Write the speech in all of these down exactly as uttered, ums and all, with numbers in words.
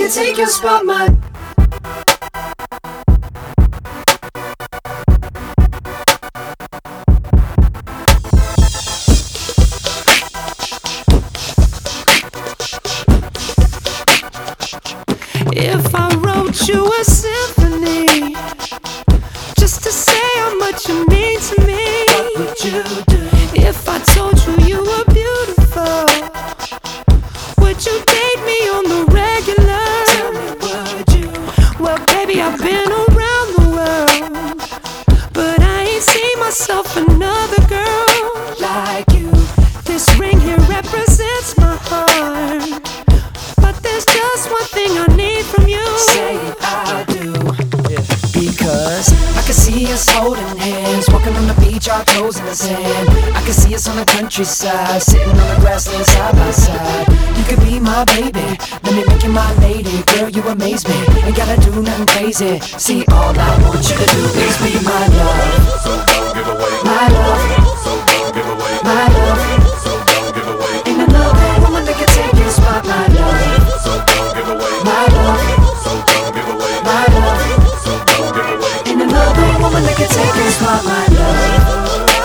can take your spot, my. If I wrote you a symphony just to say how much you mean to me, What would you do? if I told you you were beautiful, would you date me on the regular? Tell me, would you? Well, baby, I've been around the world, but I ain't seen myself another girl Like you. This ring here represents my heart, but there's just one thing I need from you. Say I do. Because I can see us holding hands, walking on the beach, our toes in the sand. I can see us on the countryside, sitting on the grassland side by side. You could be my baby, let me make you my lady. Girl, you amaze me, ain't gotta do nothing crazy. See, all I want you to do is be my love. So don't give away. My love. So don't give away. My love. So don't give away. Ain't another woman that can take your spot, my love. So don't give away. My love. So don't give away. My love. So don't give away. Ain't another woman that can take your spot, my love.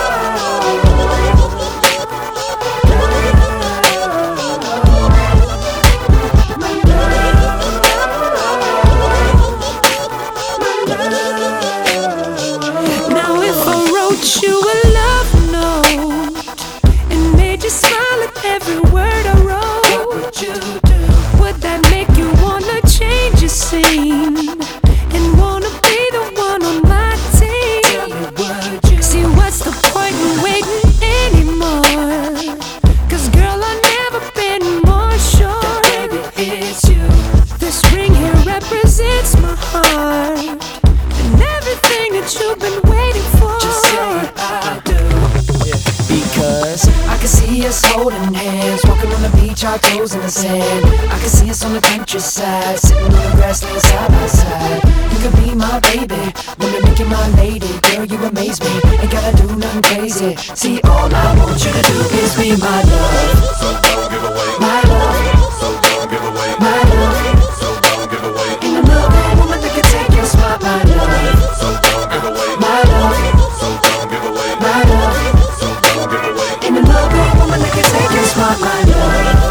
Now if I wrote you a love note and made you smile at every word I wrote, What would you do? would that make you wanna change your scene and wanna be the one on my team? Tell me, would you? See, what's the point in waiting anymore? Cause girl, I've never been more sure Baby, it's you. this ring here represents my heart and everything that you've been waiting for. Just say I do. Because I can see us holding hands, walking on the beach, our toes in the sand. I can see us on the countryside, sitting on the grassland side by side. You could be my baby, let me make you my lady. Girl, you amaze me, ain't gotta do nothing crazy. See, all I want you to do is be my love. So don't give away. My love. So don't give away. My love. So don't give away. Ain't another woman that can take your spot, my love. So don't give away. My love. So don't give away. My love. So don't give away. Ain't another woman that can take your spot, my love.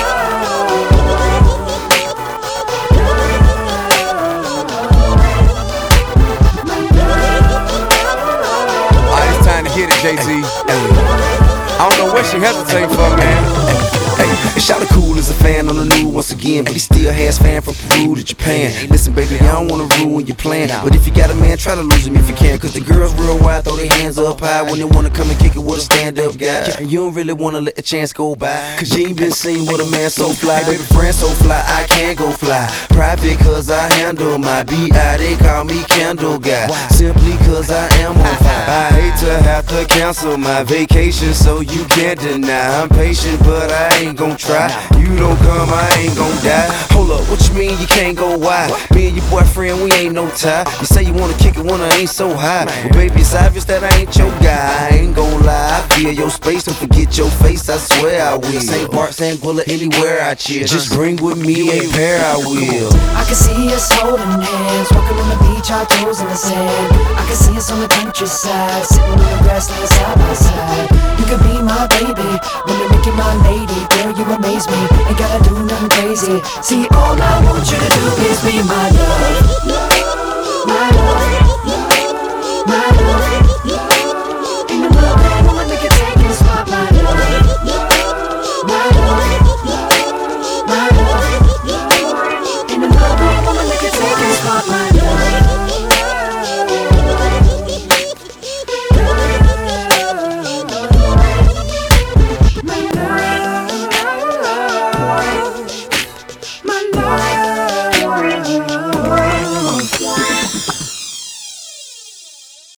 Alright, it's time to hit it, Jay-Z. I don't know what she hesitating for, man. Hey, Shawty cool as a fan on the news once again, but he still has fan from Peru to Japan. Listen, baby, I don't wanna ruin your plan, but if you got a man, try to lose him if you can. Cause the girls real wide, throw their hands up high when they wanna come and kick it with a stand-up guy. And you don't really wanna let the chance go by, cause you ain't been seen with a man so fly. Baby, friend so fly, I can't go fly. Private cause I handle my B I, they call me Candle Guy. Simply cause I am on fire. I hate to have to cancel my vacation, so you can't deny. I'm patient, but I ain't gon' try. You don't come, I ain't gon' die. Hold up, what you mean you can't go wide? Me and your boyfriend, we ain't no tie. You say you wanna kick it when I ain't so high. Well, baby, it's obvious that I ain't your guy. I ain't gon' lie, I feel your space. Don't forget your face, I swear I will. Saint Bart, Saint Bullet, anywhere I cheer. Just bring with me a pair, I will. I can see us holding hands, walking on the beach, our toes in the sand. I can see us on the countryside, sitting on the grassland side by side. You could be my baby, let me make you my lady. Girl, you amaze me, ain't gotta do nothing crazy. See, all I want you to do is be my love.